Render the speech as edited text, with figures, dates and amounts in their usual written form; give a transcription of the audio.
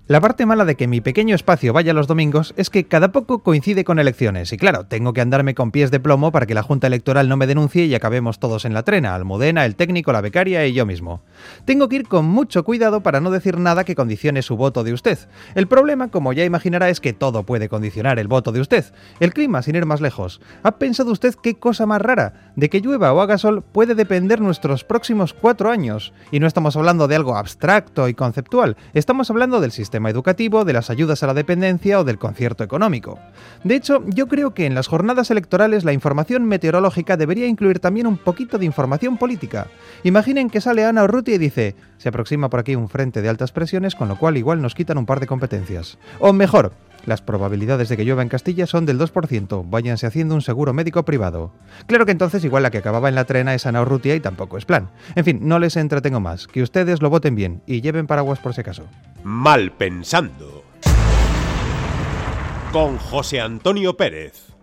La parte mala de que mi pequeño espacio vaya los domingos es que cada poco coincide con elecciones y claro, tengo que andarme con pies de plomo para que la Junta Electoral no me denuncie y acabemos todos en la trena, Almudena, el técnico, la becaria y yo mismo. Tengo que ir con mucho cuidado para no decir nada que condicione su voto de usted. El problema, como ya imaginará, es que todo puede condicionar el voto de usted. El clima, sin ir más lejos. ¿Ha pensado usted qué cosa más rara? De que llueva o haga sol puede depender nuestros próximos 4 años. Y no estamos hablando de algo abstracto y conceptual, estamos hablando del sistema educativo, de las ayudas a la dependencia o del concierto económico. De hecho, yo creo que en las jornadas electorales la información meteorológica debería incluir también un poquito de información política. Imaginen que sale Ana Urrutia y dice: se aproxima por aquí un frente de altas presiones, con lo cual igual nos quitan un par de competencias. O mejor, las probabilidades de que llueva en Castilla son del 2%, váyanse haciendo un seguro médico privado. Claro que entonces igual la que acababa en la trena es Ana Urrutia y tampoco es plan. En fin, no les entretengo más, que ustedes lo voten bien y lleven paraguas por si acaso. Mal pensando. Con José Antonio Pérez.